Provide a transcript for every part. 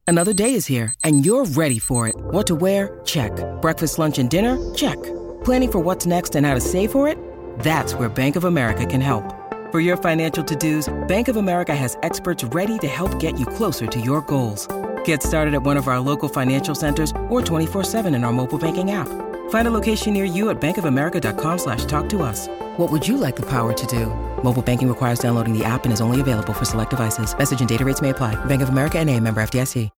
Another day is here, and you're ready for it. What to wear? Check. Breakfast, lunch, and dinner? Check. Planning for what's next and how to save for it? That's where Bank of America can help. For your financial to-dos, Bank of America has experts ready to help get you closer to your goals. Get started at one of our local financial centers or 24/7 in our mobile banking app. Find a location near you at bankofamerica.com/talktous. What would you like the power to do? Mobile banking requires downloading the app and is only available for select devices. Message and data rates may apply. Bank of America N.A., member FDIC.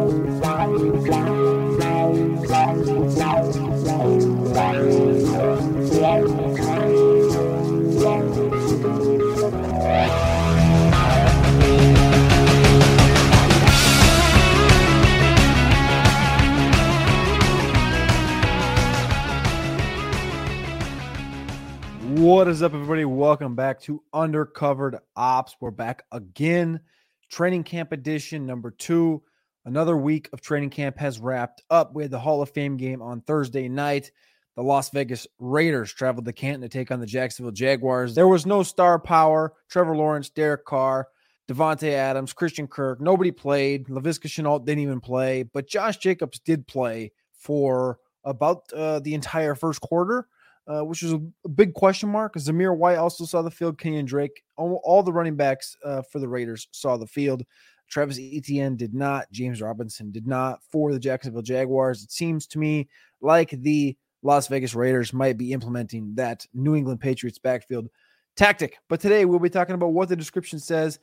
What is up, everybody? Welcome back to Undercovered Ops. We're back again. Training camp edition number 2. Another week of training camp has wrapped up. We had the Hall of Fame game on Thursday night. The Las Vegas Raiders traveled to Canton to take on the Jacksonville Jaguars. There was no star power. Trevor Lawrence, Derek Carr, Devontae Adams, Christian Kirk. Nobody played. Laviska Shenault didn't even play. But Josh Jacobs did play for about the entire first quarter. Which was a big question mark. Zamir White also saw the field. Kenyon Drake, all the running backs for the Raiders saw the field. Travis Etienne did not. James Robinson did not for the Jacksonville Jaguars. It seems to me like the Las Vegas Raiders might be implementing that New England Patriots backfield tactic. But today we'll be talking about what the description says,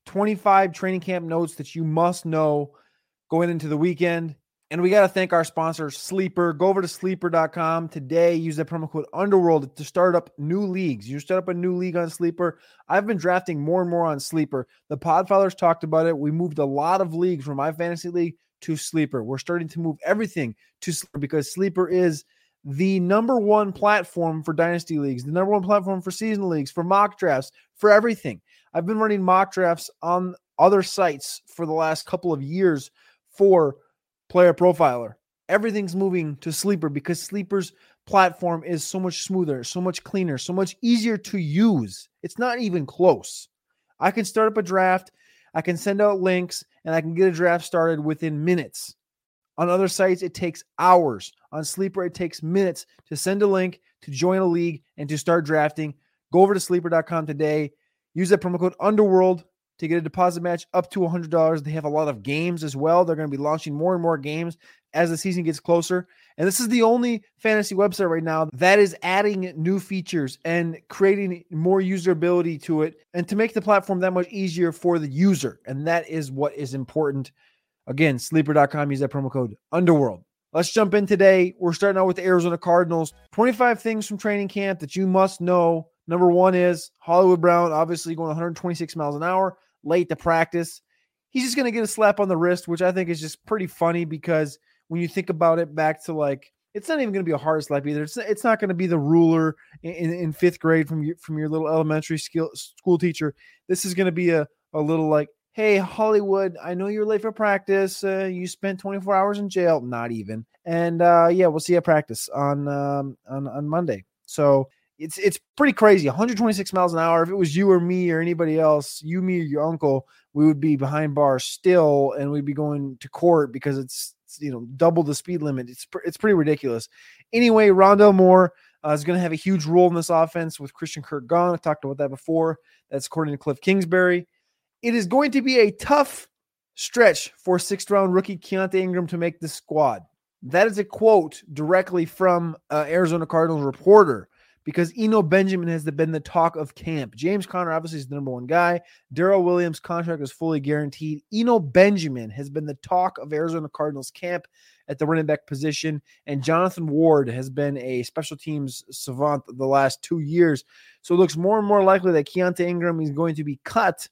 25 training camp notes that you must know going into the weekend. And we got to thank our sponsor, Sleeper. Go over to sleeper.com today. Use that promo code Underworld to start up new leagues. You start up a new league on Sleeper. I've been drafting more and more on Sleeper. The Podfathers talked about it. We moved a lot of leagues from my fantasy league to Sleeper. We're starting to move everything to Sleeper because Sleeper is the number one platform for dynasty leagues, the number one platform for season leagues, for mock drafts, for everything. I've been running mock drafts on other sites for the last couple of years for Player Profiler. Everything's moving to Sleeper because Sleeper's platform is so much smoother, so much cleaner, so much easier to use. It's not even close. I can start up a draft, I can send out links, and I can get a draft started within minutes. On other sites, it takes hours. On Sleeper, it takes minutes to send a link, to join a league, and to start drafting. Go over to sleeper.com today. Use that promo code Underworld to get a deposit match up to $100. They have a lot of games as well. They're going to be launching more and more games as the season gets closer. And this is the only fantasy website right now that is adding new features and creating more usability to it and to make the platform that much easier for the user. And that is what is important. Again, sleeper.com, use that promo code Underworld. Let's jump in today. We're starting out with the Arizona Cardinals. 25 things from training camp that you must know. Number 1 is Hollywood Brown, obviously going 126 miles an hour, late to practice. He's just going to get a slap on the wrist, which I think is just pretty funny because when you think about it back to like, it's not even going to be a hard slap either. It's not going to be the ruler in fifth grade from your little elementary school teacher. This is going to be a little like, hey, Hollywood, I know you're late for practice. You spent 24 hours in jail. Not even. And yeah, we'll see you at practice on Monday. So it's pretty crazy. 126 miles an hour. If it was you or me or anybody else, you, me, or your uncle, we would be behind bars still, and we'd be going to court because it's double the speed limit. It's pretty ridiculous. Anyway, Rondale Moore is going to have a huge role in this offense with Christian Kirk gone. I talked about that before. That's according to Cliff Kingsbury. It is going to be a tough stretch for 6th-round rookie Keaontay Ingram to make the squad. That is a quote directly from Arizona Cardinals reporter, because Eno Benjamin has been the talk of camp. James Conner obviously is the number one guy. Darrell Williams' contract is fully guaranteed. Eno Benjamin has been the talk of Arizona Cardinals camp at the running back position, and Jonathan Ward has been a special teams savant the last 2 years. So it looks more and more likely that Keaontay Ingram is going to be cut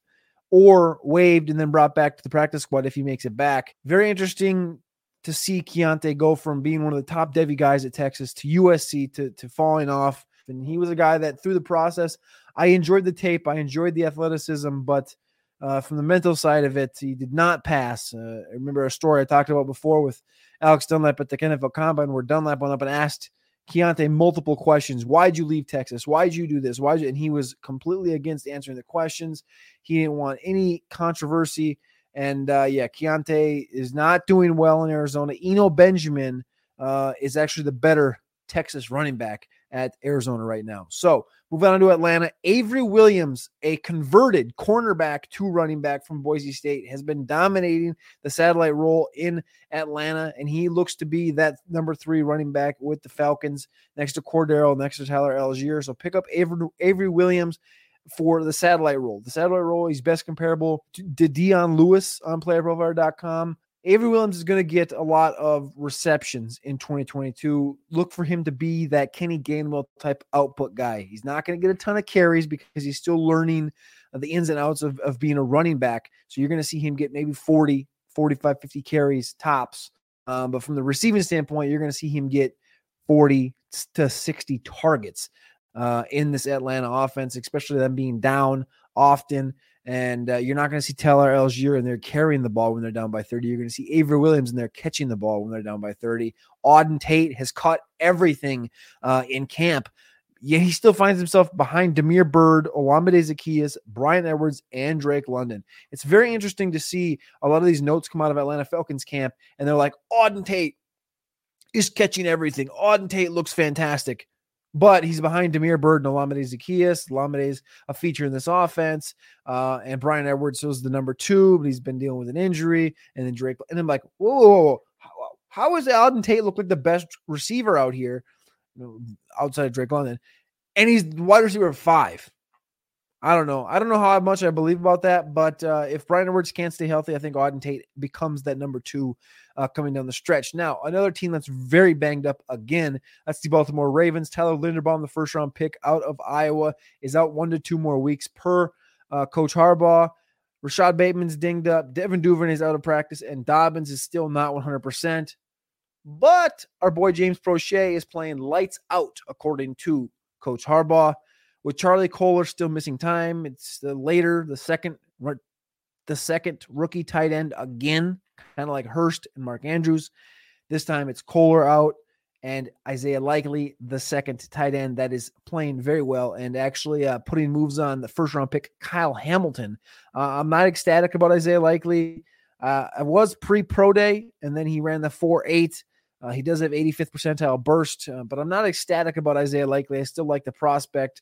or waived and then brought back to the practice squad if he makes it back. Very interesting to see Keaontay go from being one of the top Devy guys at Texas to USC to falling off. And he was a guy that through the process, I enjoyed the tape. I enjoyed the athleticism, but from the mental side of it, he did not pass. I remember a story I talked about before with Alex Dunlap at the NFL Combine where Dunlap went up and asked Keaontay multiple questions. Why'd you leave Texas? Why'd you do this? And he was completely against answering the questions. He didn't want any controversy. And Keontae is not doing well in Arizona. Eno Benjamin is actually the better Texas running back at Arizona right now. So moving on to Atlanta, Avery Williams, a converted cornerback to running back from Boise State, has been dominating the satellite role in Atlanta, and he looks to be that number 3 running back with the Falcons next to Cordero, next to Tyler Algier. So pick up Avery Williams for the satellite role. The satellite role, he's best comparable to Dion Lewis on playerprofiler.com. Avery Williams is going to get a lot of receptions in 2022. Look for him to be that Kenny Gainwell type output guy. He's not going to get a ton of carries because he's still learning the ins and outs of being a running back. So you're going to see him get maybe 40, 45, 50 carries tops. But from the receiving standpoint, you're going to see him get 40 to 60 targets in this Atlanta offense, especially them being down often. And you're not going to see Tyler Algier in there carrying the ball when they're down by 30. You're going to see Avery Williams in there catching the ball when they're down by 30. Auden Tate has caught everything in camp. Yeah, he still finds himself behind Damiere Byrd, Olamide Zaccheaus, Bryan Edwards, and Drake London. It's very interesting to see a lot of these notes come out of Atlanta Falcons camp, and they're like, Auden Tate is catching everything. Auden Tate looks fantastic. But he's behind Damiere Byrd and Olamide Zaccheaus. Olamide's a feature in this offense. And Bryan Edwards was the number 2, but he's been dealing with an injury. And then Drake. And I'm like, whoa. How is Auden Tate look like the best receiver out here, outside of Drake London? And he's wide receiver 5. I don't know how much I believe about that, but if Bryan Edwards can't stay healthy, I think Auden Tate becomes that number 2 coming down the stretch. Now, another team that's very banged up again, that's the Baltimore Ravens. Tyler Linderbaum, the first-round pick out of Iowa, is out 1 to 2 more weeks per Coach Harbaugh. Rashad Bateman's dinged up. Devin Duvernay is out of practice, and Dobbins is still not 100%. But our boy James Prochet is playing lights out, according to Coach Harbaugh. With Charlie Kolar still missing time, it's the second rookie tight end again, kind of like Hurst and Mark Andrews. This time it's Kolar out and Isaiah Likely, the second tight end that is playing very well and actually putting moves on the first-round pick, Kyle Hamilton. I'm not ecstatic about Isaiah Likely. I was pre-pro day, and then he ran the 4.8. He does have 85th percentile burst, but I'm not ecstatic about Isaiah Likely. I still like the prospect.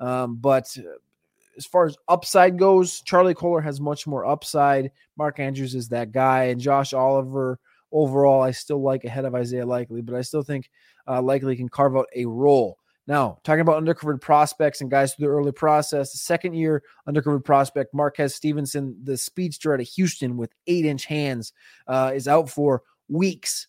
But as far as upside goes, Charlie Kolar has much more upside. Mark Andrews is that guy. And Josh Oliver, overall, I still like ahead of Isaiah Likely, but I still think Likely can carve out a role. Now, talking about undercovered prospects and guys through the early process, the second-year undercovered prospect, Marquez Stevenson, the speedster out of Houston with 8-inch hands, is out for weeks.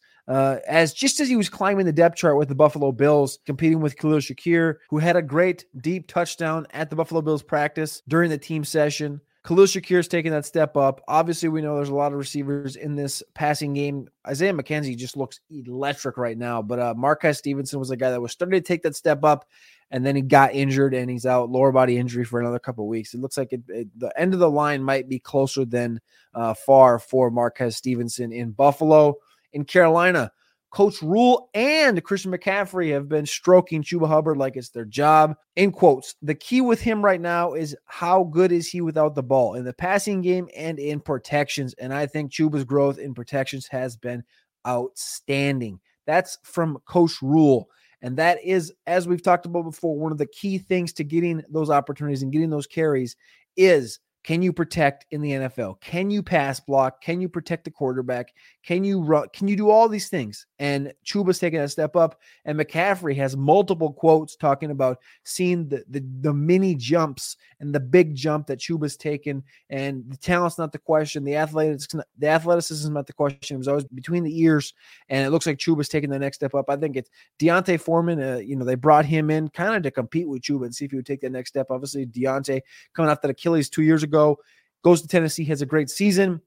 As he was climbing the depth chart with the Buffalo Bills, competing with Khalil Shakir, who had a great deep touchdown at the Buffalo Bills practice during the team session. Khalil Shakir's taking that step up. Obviously, we know there's a lot of receivers in this passing game. Isaiah McKenzie just looks electric right now, but Marquez Stevenson was a guy that was starting to take that step up, and then he got injured, and he's out, lower body injury for another couple of weeks. It looks like the end of the line might be closer than far for Marquez Stevenson in Buffalo. In Carolina, Coach Rule and Christian McCaffrey have been stroking Chuba Hubbard like it's their job. In quotes, the key with him right now is how good is he without the ball in the passing game and in protections. And I think Chuba's growth in protections has been outstanding. That's from Coach Rule. And that is, as we've talked about before, one of the key things to getting those opportunities and getting those carries is, can you protect in the NFL? Can you pass block? Can you protect the quarterback? Can you run? Can you do all these things? And Chuba's taking a step up. And McCaffrey has multiple quotes talking about seeing the mini jumps and the big jump that Chuba's taken. And the talent's not the question. The athleticism is not the question. It was always between the ears. And it looks like Chuba's taking the next step up. I think it's Deontay Foreman. They brought him in kind of to compete with Chuba and see if he would take that next step. Obviously, Deontay coming off that Achilles 2 years ago. Goes to Tennessee, has a great season.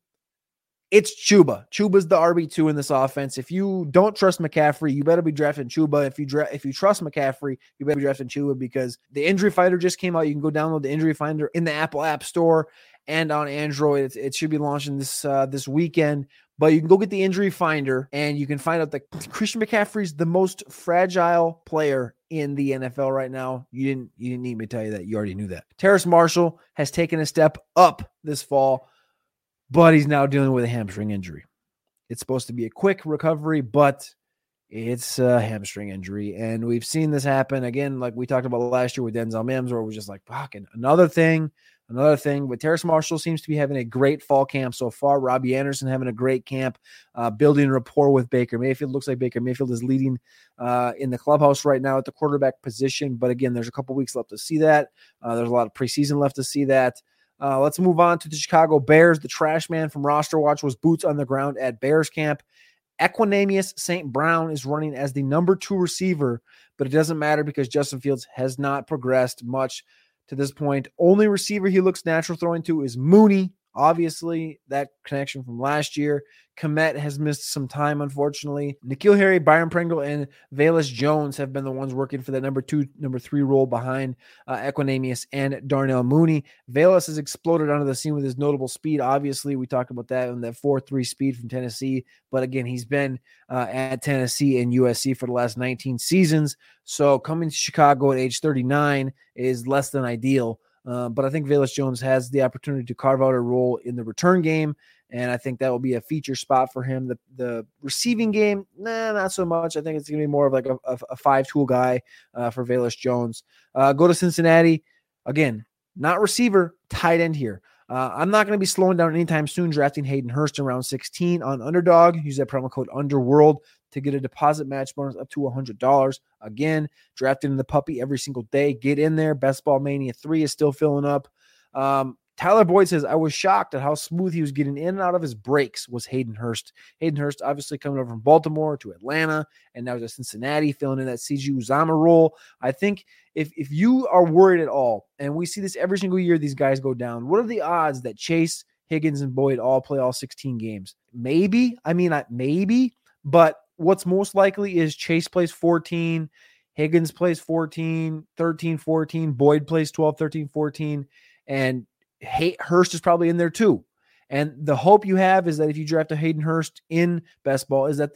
It's Chuba. Chuba's the RB2 in this offense. If you don't trust McCaffrey, you better be drafting Chuba. If you trust McCaffrey, you better be drafting Chuba, because the Injury Finder just came out. You can go download the Injury Finder in the Apple App Store and on Android. It should be launching this weekend. But you can go get the Injury Finder, and you can find out that Christian McCaffrey's the most fragile player in the NFL right now. You didn't need me to tell you that. You already knew that. Terrace Marshall has taken a step up this fall. but he's now dealing with a hamstring injury. It's supposed to be a quick recovery, but it's a hamstring injury. And we've seen this happen again, like we talked about last year with Denzel Mims, where it was just like, fucking another thing. But Terrace Marshall seems to be having a great fall camp so far. Robbie Anderson having a great camp, building rapport with Baker Mayfield. Looks like Baker Mayfield is leading in the clubhouse right now at the quarterback position. But again, there's a couple weeks left to see that. There's a lot of preseason left to see that. Let's move on to the Chicago Bears. The trash man from Roster Watch was boots on the ground at Bears camp. Equanimeous St. Brown is running as the number 2 receiver, but it doesn't matter because Justin Fields has not progressed much to this point. Only receiver he looks natural throwing to is Mooney. Obviously, that connection from last year. Kmet has missed some time, unfortunately. N'Keal Harry, Byron Pringle, and Velus Jones have been the ones working for the number 2, number 3 role behind Equanimeous and Darnell Mooney. Velus has exploded onto the scene with his notable speed. Obviously, we talked about that in that 4.3 speed from Tennessee. But again, he's been at Tennessee and USC for the last 19 seasons. So coming to Chicago at age 39 is less than ideal. But I think Velus Jones has the opportunity to carve out a role in the return game, and I think that will be a feature spot for him. The receiving game, not so much. I think it's going to be more of like a 5-tool guy for Velus Jones. Go to Cincinnati. Again, not receiver, tight end here. I'm not going to be slowing down anytime soon, drafting Hayden Hurst in round 16 on Underdog. Use that promo code UNDERWORLD to get a deposit match bonus up to $100. Again, drafting the puppy every single day. Get in there. Best Ball Mania 3 is still filling up. Tyler Boyd says, I was shocked at how smooth he was getting in and out of his breaks was Hayden Hurst. Hayden Hurst obviously coming over from Baltimore to Atlanta and now to Cincinnati, filling in that CG Uzama role. I think if you are worried at all, and we see this every single year these guys go down, what are the odds that Chase, Higgins, and Boyd all play all 16 games? Maybe. Maybe. But what's most likely is Chase plays 14, Higgins plays 14, 13, 14, Boyd plays 12, 13, 14, and Hurst is probably in there too. And the hope you have is that if you draft a Hayden Hurst in best ball is that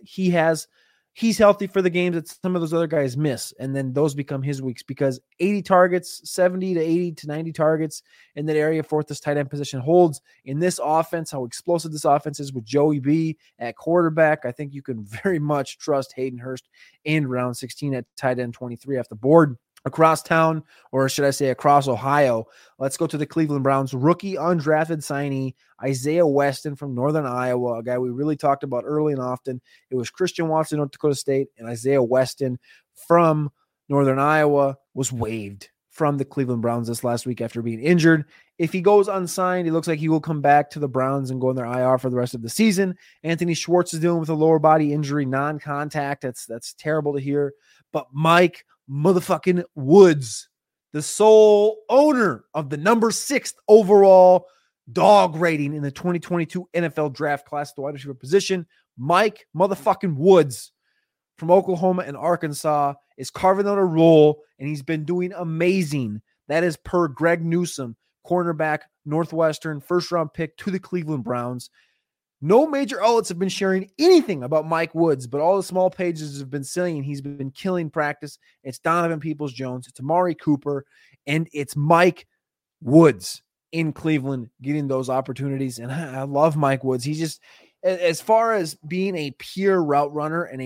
he's healthy for the games that some of those other guys miss. And then those become his weeks because 80 targets, 70 to 80 to 90 targets in that area for this tight end position holds in this offense, how explosive this offense is with Joey B at quarterback. I think you can very much trust Hayden Hurst in round 16 at tight end 23 off the board. Across town, or should I say across Ohio, let's go to the Cleveland Browns. Rookie undrafted signee Isaiah Weston from Northern Iowa, a guy we really talked about early and often. It was Christian Watson, North Dakota State, and Isaiah Weston from Northern Iowa was waived from the Cleveland Browns this last week after being injured. If he goes unsigned, it looks like he will come back to the Browns and go in their IR for the rest of the season. Anthony Schwartz is dealing with a lower body injury, non-contact. That's terrible to hear. But Mike motherfucking Woods, the sole owner of the number 6th overall dog rating in the 2022 NFL draft class, the wide receiver position, Mike motherfucking Woods from Oklahoma and Arkansas is carving out a role, and he's been doing amazing. That is per Greg Newsome, cornerback, Northwestern, first-round pick to the Cleveland Browns. No major outlets have been sharing anything about Mike Woods, but all the small pages have been saying he's been killing practice. It's Donovan Peoples-Jones, it's Amari Cooper, and it's Mike Woods in Cleveland getting those opportunities. And I love Mike Woods. He's just, as far as being a pure route runner and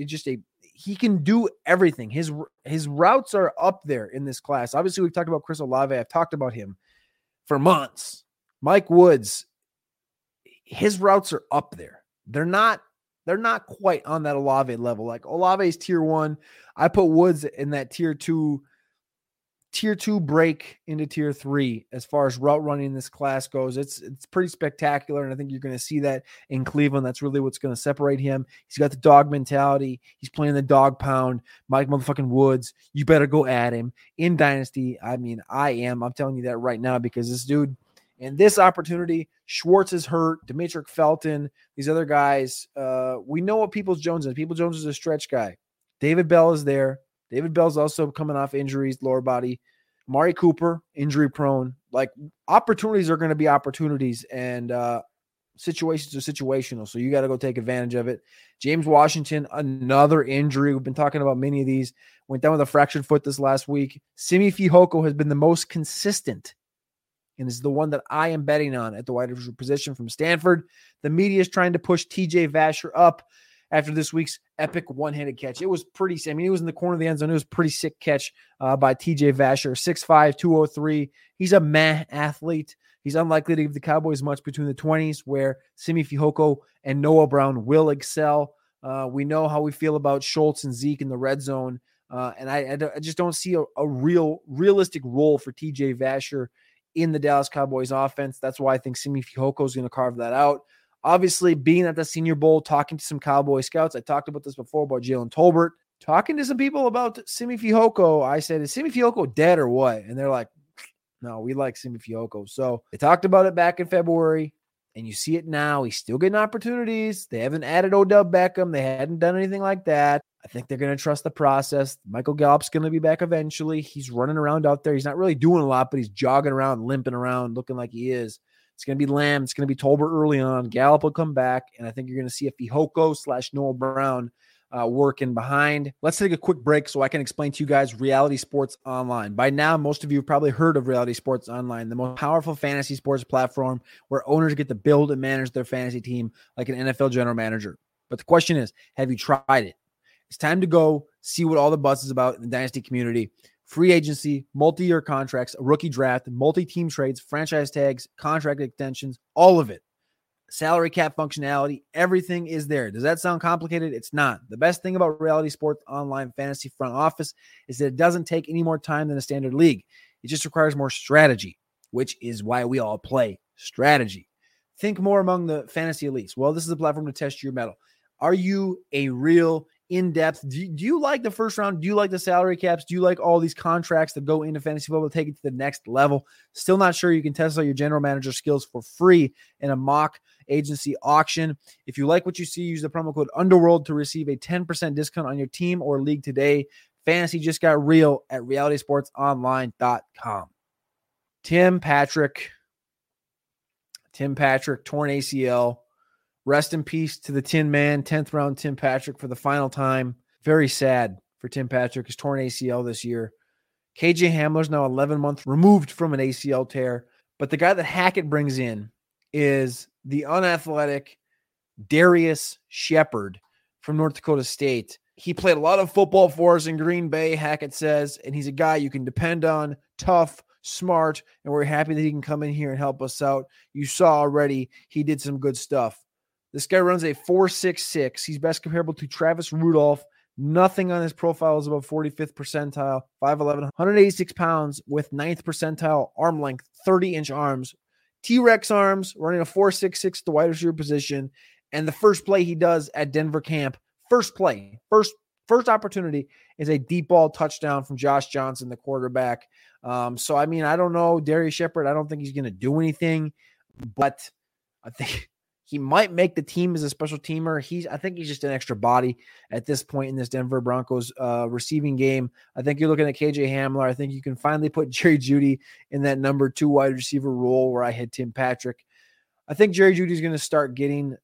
he can do everything. His routes are up there in this class. Obviously, we've talked about Chris Olave. I've talked about him for months. Mike Woods, his routes are up there. They're not quite on that Olave level. Like Olave's tier 1. I put Woods in that tier 2 break into tier 3 as far as route running in this class goes. It's pretty spectacular, and I think you're going to see that in Cleveland. That's really what's going to separate him. He's got the dog mentality. He's playing the dog pound. Mike motherfucking Woods, you better go at him in Dynasty. I'm telling you that right now because this dude, and this opportunity, Schwartz is hurt, Demetric Felton, these other guys. We know what Peoples-Jones is. Peoples-Jones is a stretch guy. David Bell is there. David Bell's also coming off injuries, lower body. Amari Cooper, injury prone. Like, opportunities are going to be opportunities, and situations are situational. So you got to go take advantage of it. James Washington, another injury. We've been talking about many of these. Went down with a fractured foot this last week. Simi Fehoko has been the most consistent and is the one that I am betting on at the wide receiver position from Stanford. The media is trying to push TJ Vasher up after this week's epic one-handed catch. It was pretty, I mean, he was in the corner of the end zone. It was a pretty sick catch by TJ Vasher, 6'5", 203. He's a meh athlete. He's unlikely to give the Cowboys much between the 20s, where Simi Fehoko and Noah Brown will excel. We know how we feel about Schultz and Zeke in the red zone. And I just don't see a realistic role for TJ Vasher in the Dallas Cowboys offense. That's why I think Simi Fehoko is going to carve that out. Obviously, being at the Senior Bowl, talking to some Cowboy scouts, I talked about this before about Jalen Tolbert, talking to some people about Simi Fehoko. I said, is Simi Fehoko dead or what? And they're like, no, we like Simi Fehoko. So they talked about it back in February, and you see it now. He's still getting opportunities. They haven't added Odell Beckham. They hadn't done anything like that. I think they're going to trust the process. Michael Gallup's going to be back eventually. He's running around out there. He's not really doing a lot, but he's jogging around, limping around, looking like he is. It's going to be Lamb. It's going to be Tolbert early on. Gallup will come back, and I think you're going to see a Fehoko/Noah Brown working behind. Let's take a quick break so I can explain to you guys Reality Sports Online. By now, most of you have probably heard of Reality Sports Online, the most powerful fantasy sports platform where owners get to build and manage their fantasy team like an NFL general manager. But the question is, have you tried it? It's time to go see what all the buzz is about in the Dynasty community. Free agency, multi-year contracts, a rookie draft, multi-team trades, franchise tags, contract extensions, all of it. Salary cap functionality, everything is there. Does that sound complicated? It's not. The best thing about Reality Sports Online Fantasy Front Office is that it doesn't take any more time than a standard league. It just requires more strategy, which is why we all play strategy. Think more among the fantasy elites. Well, this is a platform to test your mettle. Are you a real in-depth? Do you like the first round? Do you like the salary caps? Do you like all these contracts that go into fantasy football to take it to the next level? Still not sure? You can test out your general manager skills for free in a mock agency auction. If you like what you see, use the promo code Underworld to receive a 10% discount on your team or league today. Fantasy just got real at realitysportsonline.com. Tim Patrick, torn ACL. Rest in peace to the Tin Man, 10th round Tim Patrick for the final time. Very sad for Tim Patrick, his torn ACL this year. KJ Hamler's now 11 months removed from an ACL tear, but the guy that Hackett brings in is the unathletic Darius Shepard from North Dakota State. He played a lot of football for us in Green Bay, Hackett says, and he's a guy you can depend on, tough, smart, and we're happy that he can come in here and help us out. You saw already he did some good stuff. This guy runs a 4.66. He's best comparable to Travis Rudolph. Nothing on his profile is above 45th percentile, 5'11", 186 pounds with 9th percentile arm length, 30-inch arms, T-Rex arms, running a 4.66 to wide receiver position. And the first play he does at Denver camp, first opportunity is a deep ball touchdown from Josh Johnson, the quarterback. So, I mean, I don't know. Darius Shepard, I don't think he's going to do anything, but I think he might make the team as a special teamer. I think he's just an extra body at this point in this Denver Broncos receiving game. I think you're looking at KJ Hamler. I think you can finally put Jerry Jeudy in that number 2 wide receiver role where I had Tim Patrick. I think Jerry Jeudy is going to start getting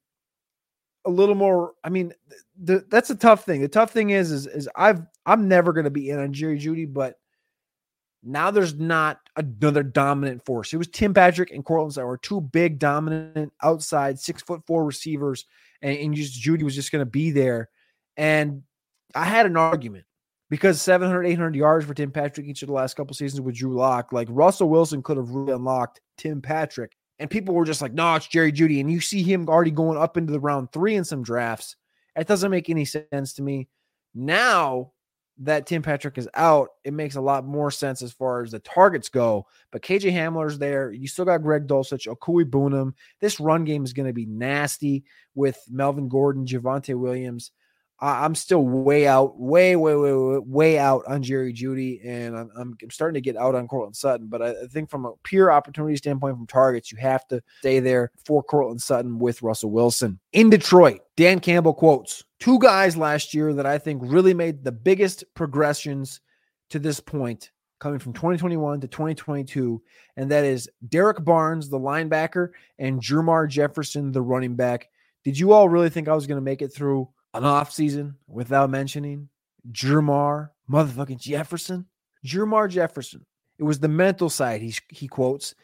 a little more. I mean, that's a tough thing. The tough thing is I'm never going to be in on Jerry Jeudy, but now there's not another dominant force. It was Tim Patrick and Courtland Sutton were 2 big, dominant, outside 6'4" receivers, and Jeudy was just going to be there. And I had an argument because 700, 800 yards for Tim Patrick each of the last couple seasons with Drew Lock. Like Russell Wilson could have really unlocked Tim Patrick, and people were just like, "No, it's Jerry Jeudy." And you see him already going up into the round 3 in some drafts. It doesn't make any sense to me now that Tim Patrick is out. It makes a lot more sense as far as the targets go. But KJ Hamler's there. You still got Greg Dulcich, Okui Boonham. This run game is going to be nasty with Melvin Gordon, Javonte Williams. I'm still way out on Jerry Jeudy, and I'm starting to get out on Courtland Sutton. But I think from a pure opportunity standpoint from targets, you have to stay there for Courtland Sutton with Russell Wilson. In Detroit, Dan Campbell quotes 2 guys last year that I think really made the biggest progressions to this point, coming from 2021 to 2022, and that is Derek Barnes, the linebacker, and Jermar Jefferson, the running back. Did you all really think I was going to make it through an offseason without mentioning Jermar motherfucking Jefferson? Jermar Jefferson. It was the mental side, he quotes.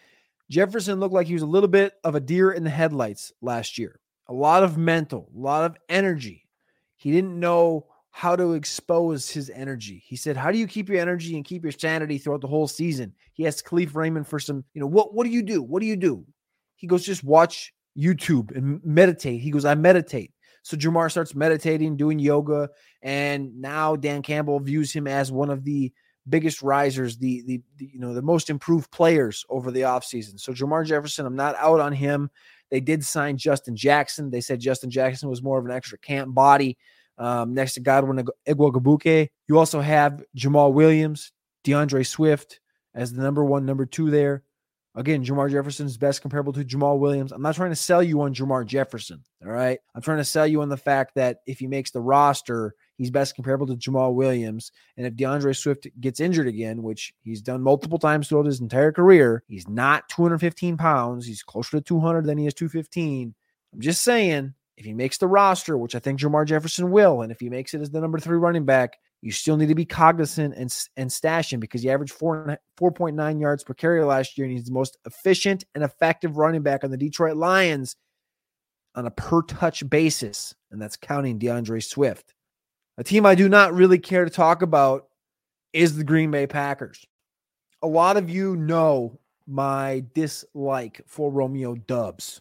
Jefferson looked like he was a little bit of a deer in the headlights last year. A lot of mental, a lot of energy. He didn't know how to expose his energy. He said, how do you keep your energy and keep your sanity throughout the whole season? He asked Khalif Raymond for some, what do you do? What do you do? He goes, just watch YouTube and meditate. He goes, I meditate. So Ja'Marr starts meditating, doing yoga, and now Dan Campbell views him as one of the biggest risers, the most improved players over the offseason. So Jermar Jefferson, I'm not out on him. They did sign Justin Jackson. They said Justin Jackson was more of an extra camp body next to Godwin Igwebuike. You also have Jamal Williams, DeAndre Swift as the number one, number two there. Again, Jermar Jefferson's best comparable to Jamal Williams. I'm not trying to sell you on Jermar Jefferson, all right? I'm trying to sell you on the fact that if he makes the roster, he's best comparable to Jamal Williams. And if DeAndre Swift gets injured again, which he's done multiple times throughout his entire career, he's not 215 pounds. He's closer to 200 than he is 215. I'm just saying, if he makes the roster, which I think Jermar Jefferson will, and if he makes it as the number 3 running back, you still need to be cognizant and stash him because he averaged 4.9 yards per carry last year, and he's the most efficient and effective running back on the Detroit Lions on a per-touch basis, and that's counting DeAndre Swift. A team I do not really care to talk about is the Green Bay Packers. A lot of you know my dislike for Romeo Doubs.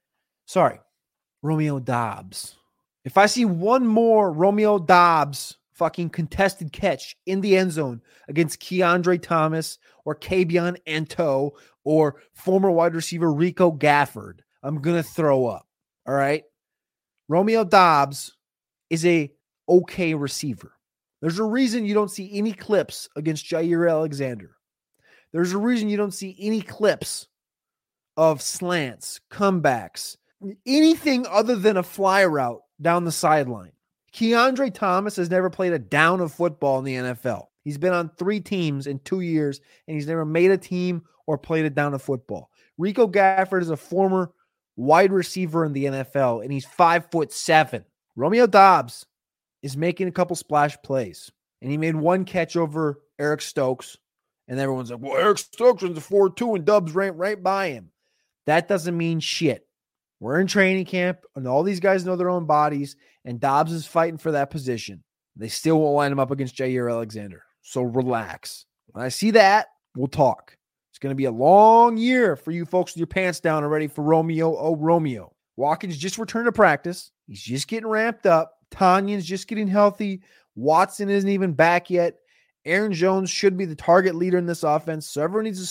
Romeo Doubs. If I see one more Romeo Doubs fucking contested catch in the end zone against Keandre Thomas or Kabion Ento or former wide receiver Rico Gafford, I'm going to throw up. All right. Romeo Doubs is a okay receiver. There's a reason you don't see any clips against Jair Alexander. There's a reason you don't see any clips of slants, comebacks, anything other than a fly route down the sideline. Keandre Thomas has never played a down of football in the NFL. He's been on 3 teams in 2 years, and he's never made a team or played a down of football. Rico Gafford is a former wide receiver in the NFL, and he's 5'7". Romeo Doubs is making a couple splash plays, and he made one catch over Eric Stokes, and everyone's like, well, Eric Stokes runs a 4.2, and Doubs ran right by him. That doesn't mean shit. We're in training camp, and all these guys know their own bodies, and Doubs is fighting for that position. They still won't line him up against Jair Alexander. So relax. When I see that, we'll talk. It's going to be a long year for you folks with your pants down already for Romeo. Oh, Romeo. Watkins just returned to practice. He's just getting ramped up. Tanyan's just getting healthy. Watson isn't even back yet. Aaron Jones should be the target leader in this offense. So everyone needs to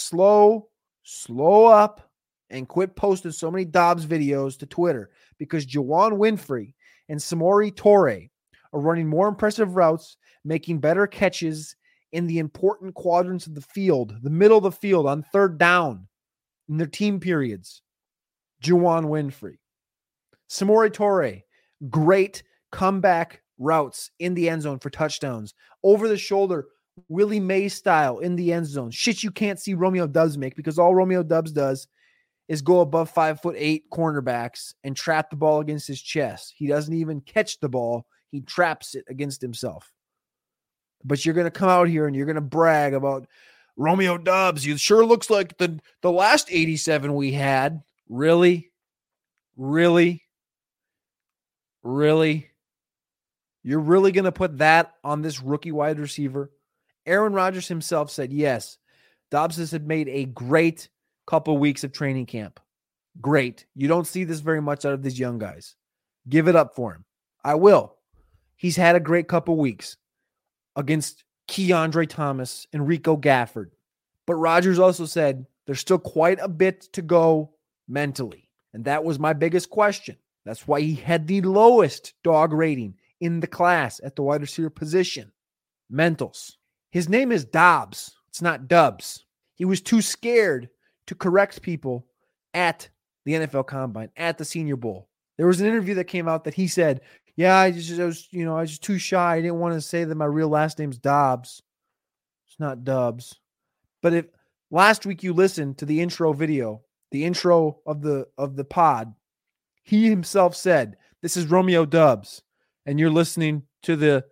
slow up and quit posting so many Doubs videos to Twitter because Juwann Winfree and Samori Toure are running more impressive routes, making better catches in the important quadrants of the field, the middle of the field on third down in their team periods. Juwann Winfree. Samori Toure, great comeback routes in the end zone for touchdowns. Over the shoulder, Willie Mays style in the end zone. Shit you can't see Romeo Doubs make because all Romeo Doubs does is go above 5'8" cornerbacks and trap the ball against his chest. He doesn't even catch the ball. He traps it against himself. But you're going to come out here and you're going to brag about Romeo Doubs. You sure looks like the last 87 we had. Really? Really? Really? You're really going to put that on this rookie wide receiver? Aaron Rodgers himself said, yes, Doubs has made a great couple weeks of training camp. Great. You don't see this very much out of these young guys. Give it up for him. I will. He's had a great couple weeks against Keandre Thomas and Rico Gafford. But Rodgers also said there's still quite a bit to go mentally. And that was my biggest question. That's why he had the lowest dog rating in the class at the wide receiver position. Mentals. His name is Doubs. It's not Dubs. He was too scared to correct people at the NFL Combine, at the Senior Bowl. There was an interview that came out that he said, yeah, I was just too shy. I didn't want to say that my real last name's Doubs. It's not Dubs. But if last week you listened to the intro video, the intro of the pod, he himself said, this is Romeo Doubs, and you're listening to the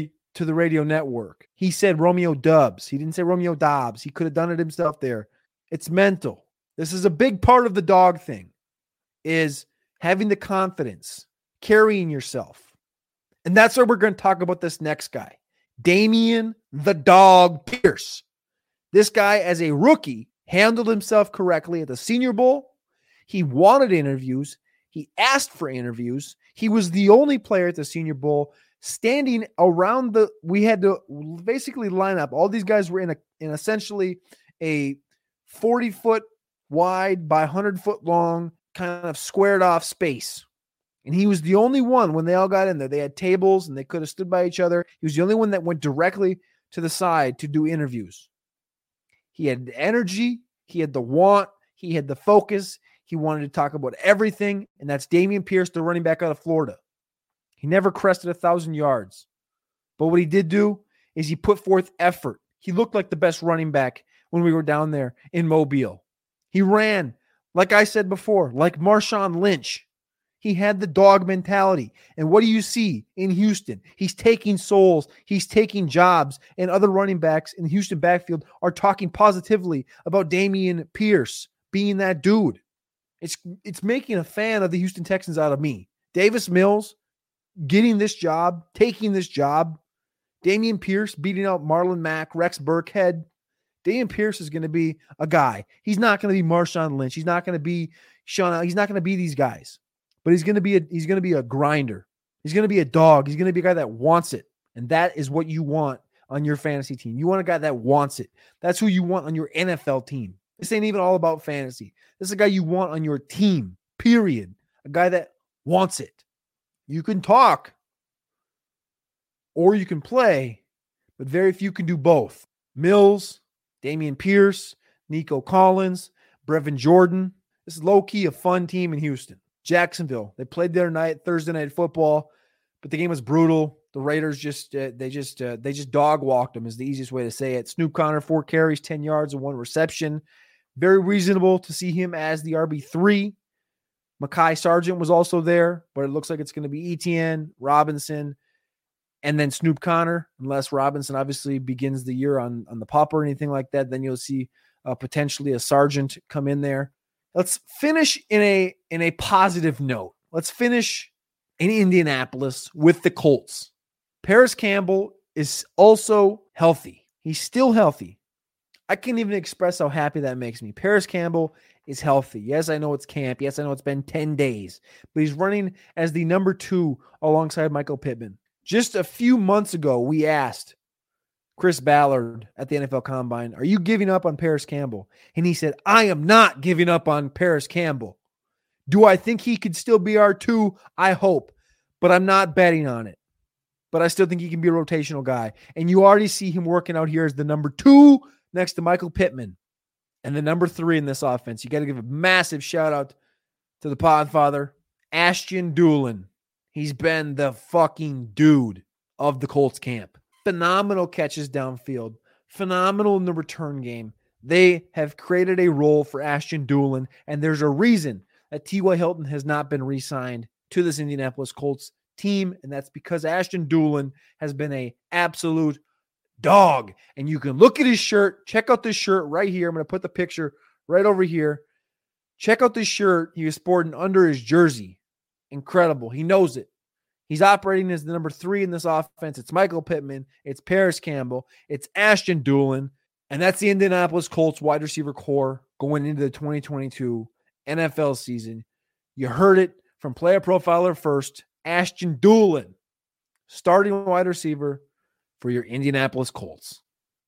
radio network. He said Romeo Doubs. He didn't say Romeo Doubs. He could have done it himself there. It's mental. This is a big part of the dog thing, is having the confidence, carrying yourself. And that's why we're going to talk about this next guy, Dameon the Dog Pierce. This guy, as a rookie, handled himself correctly at the Senior Bowl. He wanted interviews. He asked for interviews. He was the only player at the Senior Bowl standing around we had to basically line up. All these guys were in essentially a 40-foot wide by 100-foot long kind of squared off space. And he was the only one when they all got in there. They had tables and they could have stood by each other. He was the only one that went directly to the side to do interviews. He had the energy. He had the want. He had the focus. He wanted to talk about everything. And that's Dameon Pierce, the running back out of Florida. He never crested 1,000 yards. But what he did do is he put forth effort. He looked like the best running back when we were down there in Mobile. He ran, like I said before, like Marshawn Lynch. He had the dog mentality. And what do you see in Houston? He's taking souls. He's taking jobs. And other running backs in the Houston backfield are talking positively about Dameon Pierce being that dude. It's making a fan of the Houston Texans out of me. Davis Mills getting this job, taking this job. Dameon Pierce beating out Marlon Mack, Rex Burkhead. Dameon Pierce is going to be a guy. He's not going to be Marshawn Lynch. He's not going to be Sean. He's not going to be these guys. But he's going to be a grinder. He's going to be a dog. He's going to be a guy that wants it. And that is what you want on your fantasy team. You want a guy that wants it. That's who you want on your NFL team. This ain't even all about fantasy. This is a guy you want on your team, period. A guy that wants it. You can talk or you can play, but very few can do both. Mills, Dameon Pierce, Nico Collins, Brevin Jordan. This is low-key a fun team in Houston. Jacksonville, they played their Thursday night football, but the game was brutal. The Raiders just dog walked them is the easiest way to say it. Snoop Conner, 4 carries, 10 yards, and 1 reception. Very reasonable to see him as the RB3. Mekhi Sargent was also there, but it looks like it's going to be Etienne, Robinson, and then Snoop Conner, unless Robinson obviously begins the year on the PUP or anything like that. Then you'll see potentially a Sargent come in there. Let's finish in a positive note. Let's finish in Indianapolis with the Colts. Paris Campbell is also healthy. He's still healthy. I can't even express how happy that makes me. Paris Campbell is healthy. Yes, I know it's camp. Yes, I know it's been 10 days. But he's running as the number 2 alongside Michael Pittman. Just a few months ago, we asked Chris Ballard at the NFL Combine, are you giving up on Paris Campbell? And he said, I am not giving up on Paris Campbell. Do I think he could still be our 2? I hope, but I'm not betting on it. But I still think he can be a rotational guy. And you already see him working out here as the number 2 next to Michael Pittman and the number 3 in this offense. You got to give a massive shout out to the podfather, Ashton Dulin. He's been the fucking dude of the Colts camp. Phenomenal catches downfield. Phenomenal in the return game. They have created a role for Ashton Dulin, and there's a reason that T.Y. Hilton has not been re-signed to this Indianapolis Colts team, and that's because Ashton Dulin has been an absolute dog. And you can look at his shirt. Check out this shirt right here. I'm going to put the picture right over here. Check out this shirt he was sporting under his jersey. Incredible. He knows it. He's operating as the number 3 in this offense. It's Michael Pittman. It's Paris Campbell. It's Ashton Dulin. And that's the Indianapolis Colts wide receiver core going into the 2022 NFL season. You heard it from Player Profiler first. Ashton Dulin, starting wide receiver for your Indianapolis Colts.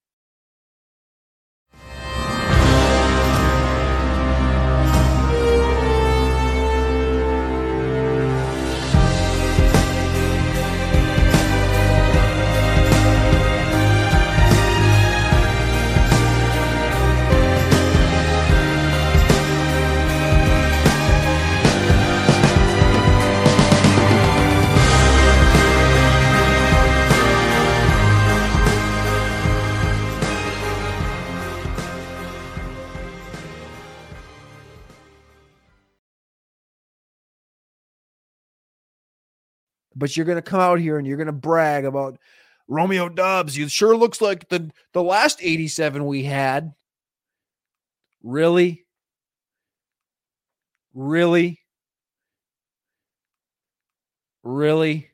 But you're going to come out here and you're going to brag about Romeo Doubs. You sure looks like the last 87 we had. Really? Really? Really?